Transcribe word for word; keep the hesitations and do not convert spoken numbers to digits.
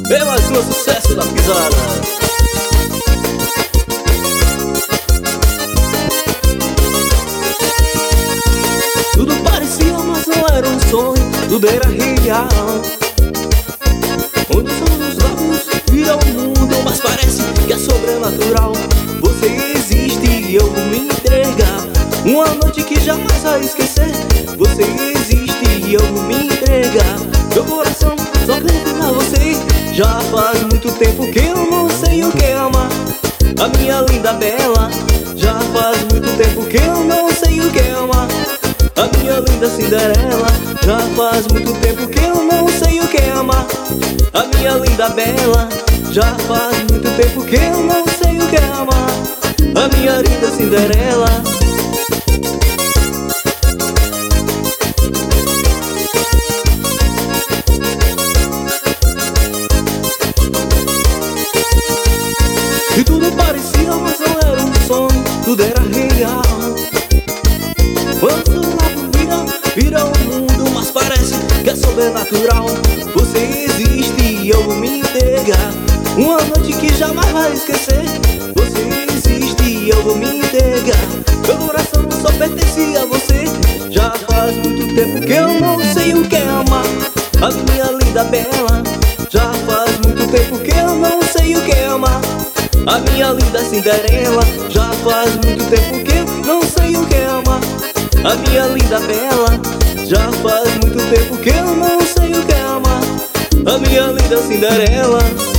É mais um sucesso da pisada. Tudo parecia, mas não era um sonho, tudo era real. Onde os olhos lábios viram o mundo, mas parece que é sobrenatural. Você existe e eu vou me entregar, uma noite que jamais vai esquecer. Você existe e eu vou me entregar, meu coração só pede pra você. Já faz muito tempo que eu não sei o que é amar, a minha linda bela. Já faz muito tempo que eu não sei o que é amar, a minha linda Cinderela. Já faz muito tempo que eu não sei o que é amar, a minha linda bela. Já faz muito tempo que eu não sei o que é amar, a minha linda Cinderela. E tudo parecia, mas não era um sonho, tudo era real. Quando o seu lado vira, vira o mundo, mas parece que é sobrenatural. Você existe e eu vou me entregar, uma noite que jamais vai esquecer. Você existe e eu vou me entregar, meu coração só pertence a você. Já faz muito tempo que eu não sei o que é amar, a minha linda bela. Já faz muito tempo que eu não sei o que é amar, a minha linda Cinderela. Já faz muito tempo que eu não sei o que é amar, a minha linda bela. Já faz muito tempo que eu não sei o que é amar, a minha linda Cinderela.